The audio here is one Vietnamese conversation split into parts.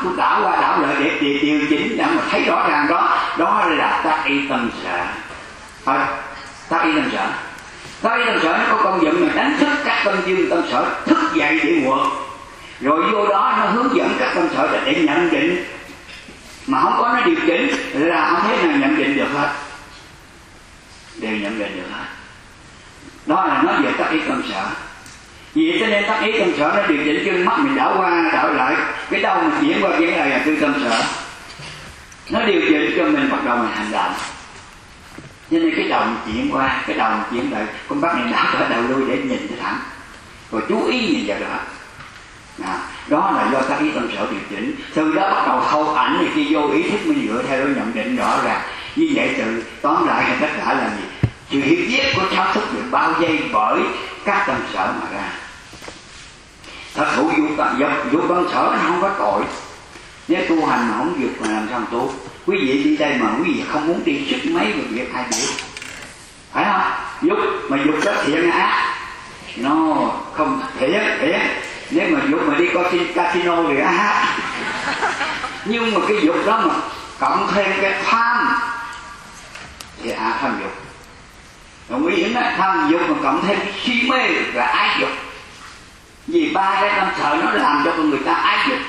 cứ đảo qua đảo lại để điều chỉnh để mà thấy rõ ràng đó là tác ý tâm sở. Thôi, tác ý tâm sở. Tác ý tâm sở nó có công dụng là đánh thức các tâm dương tâm sở thức dậy để quật, rồi vô đó nó hướng dẫn các tâm sở để nhận định, mà không có nó điều chỉnh là không thể nào nhận định được hết, đều nhận định được hết. Đó là nói về tác ý tâm sở. Vì cho nên tác ý tâm sở nó điều chỉnh chân mắt mình đảo qua đảo lại, cái đâu mình chuyển qua chuyển lại là tư tâm sở, nó điều chỉnh cho mình bắt đầu mình hành động. Cho nên cái đầu mình chuyển qua, cái đầu mình chuyển lại, con bắt mình đảo cả đầu lui để nhìn cái thẳng, rồi chú ý nhìn vào đó. Đó là do tác ý tâm sở điều chỉnh. Từ đó bắt đầu khâu ảnh thì khi vô ý thức mình dựa theo đó nhận định rõ ràng. Như vậy từ tóm lại là tất cả là gì? Sự hiện diện của sáu thức được bao vây bởi các tâm sở mà ra. Thật sự dục tâm sở nó không có tội. Nếu tu hành mà không dục mà làm sao tu? Quý vị đi đây mà quý vị không muốn đi sức mấy về việc ai biết, phải không? Dục mà dục đó thiện ác, nó không thiện. Nếu mà dục mà đi coi casino thì ác. Nhưng mà cái dục đó mà cộng thêm cái tham thì tham dục. Đồng ý đó, tham dục mà cộng thêm cái si mê là ái dục. Vì ba cái tâm sở nó làm cho con người ta ái dục,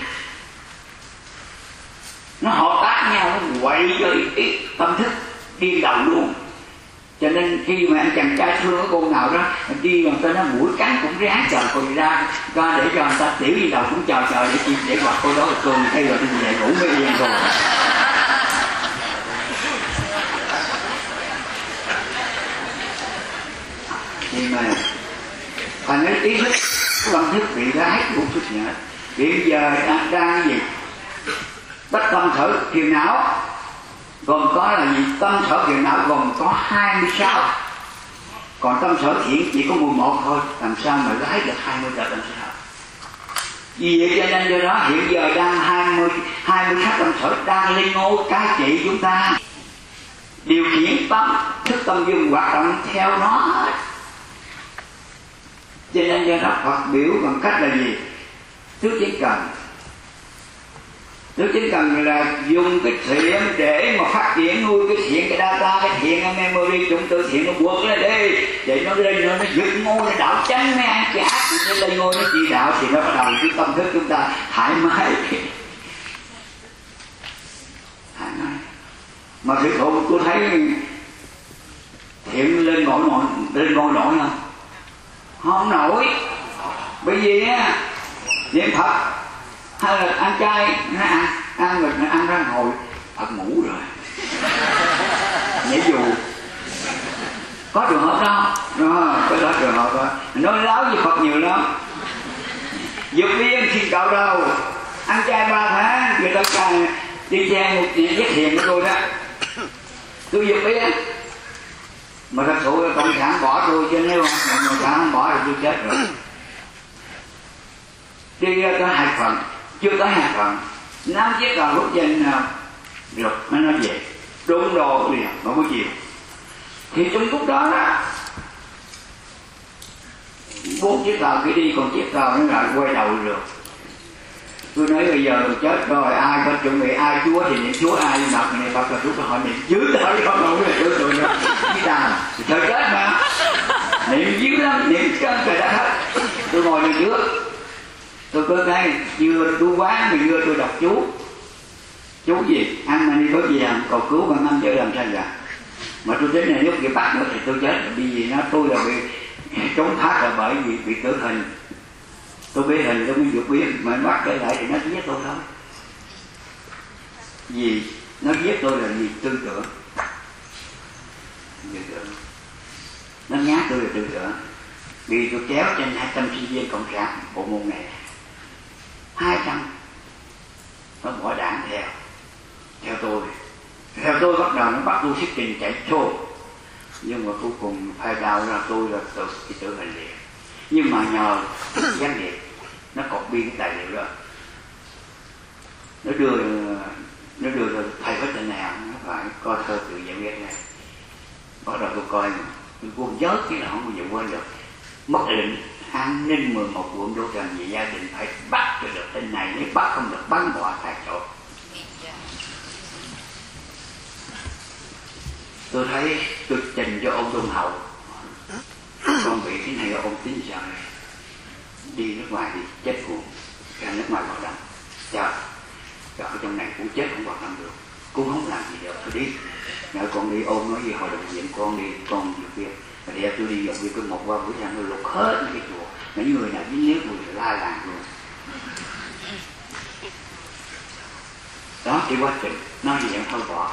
nó hợp tác nhau, nó quậy với tâm thức điên đầu luôn. Cho nên khi mà anh chàng trai thương cái cô nào đó đi mà ta nó mũi cắn cũng ráng chờ cô ra để cho người ta tiểu đi đầu cũng chờ để gặp cô đó, cô thay rồi tôi về ngủ mới yên rồi. Nhưng mà thành cái ý thức tâm thức bị gái cũng chút nhớ. Hiện giờ đang cái gì? Bất tâm sở phiền não gồm có là gì? Tâm sở phiền não gồm có 26, còn tâm sở thiện chỉ có 11 thôi. Làm sao mà gái được 20 tâm sở? Vì vậy cho nên do đó hiện giờ đang 26 tâm sở đang lên ngôi cai trị chúng ta, điều khiển tâm thức tâm dương hoạt động theo nó hết. Cho nên do đó Phật biểu bằng cách là gì? Tứ chính cần. Tứ chính cần là dùng cái thiện để mà phát triển, nuôi cái thiện, cái data, cái thiện, cái memory, chúng tư thiện nó buộc lên đi, để nó lên, nó giật ngôi, nó đạo chánh mấy ăn cái ác, nó lên ngôi, nó chỉ đạo thì nó bắt đầu cái tâm thức chúng ta thoải mái. Mà sự thụ tôi thấy thiện lên ngôi nổi không? Không nổi. Bởi vì á, niệm Phật hay là ăn chay nó ăn rồi nó ăn ra hồi Phật ngủ rồi. Nhảy dù có trường hợp đó, có đó trường hợp đó. Nói láo với Phật nhiều lắm. Dục điên xin cậu đâu, ăn chay 3 tháng người ta cài đi xe một giết hiền của tôi đó, tôi dục điên. Mà thật sự là cộng sản bỏ tôi, chứ nếu cộng sản không bỏ thì tôi chết rồi. Đi có 2 phần, chưa tới 2 phần, nắm chiếc cờ rút danh rồi nó nói về đúng đồ liền, không có chiều. Thì trong lúc đó đó 4 chiếc cờ khi đi, còn chiếc cờ nó lại quay đầu được. Tôi nói bây giờ chết rồi, ai có chuẩn bị ai chúa thì niệm chúa, ai đọc này Phật là chúa, họ niệm dữ thôi, không đâu có chúa tôi nữa. Chứ đàn trời chết mà niệm dữ lắm, niệm trên trời đất hết. Tôi ngồi lên trước, tôi có cái vừa tôi quán mình vừa tôi đọc chú gì ăn mà đi có gì làm cầu cứu bằng năm chơi làm sao vậy. Mà tôi đến này lúc bị bắt nữa thì tôi chết là vì nó tôi là bị trốn thoát là bởi vì bị tử hình. Tôi biết hình tôi mới vượt biết, mà bắt trở lại thì nó giết tôi thôi. Vì nó giết tôi là vì tư tưởng. Nó nhát tôi là tư tưởng. Vì tôi kéo trên 200 sinh viên cộng sản bộ môn này, 200 nó bỏ đảng theo tôi bắt đầu nó bắt tôi thuyết trình chạy xô, nhưng mà cuối cùng phai đau ra tôi là tự hình liền. Nhưng mà nhờ gián điệp nó copy cái tài liệu đó, nó đưa rồi thầy có tên nào nó phải coi thơ tự giải quyết này. Bắt đầu tôi coi tôi buồn nhớ cái là không bao giờ quên được. Mất định an ninh 11 quận đô thành vì gia đình phải bắt cho được tên này, nếu bắt không được bắn bỏ tại chỗ. cái tôi trình cho ông Tôn Hậu, con bị cái này ông tính sao này, đi nước ngoài thì chết cuồng, ra nước ngoài hoạt động, trời ở trong này cũng chết không hoạt động được, cũng không làm gì được, tôi đi nhờ con đi ôm nói gì hội đồng viện con đi con việc kia, mà để tôi đi dọn việc cứ một qua buổi sáng tôi lục hết những cái chùa, mấy người nào dưới nước người la làng luôn. Đó cái quá trình nó gì vậy thôi bỏ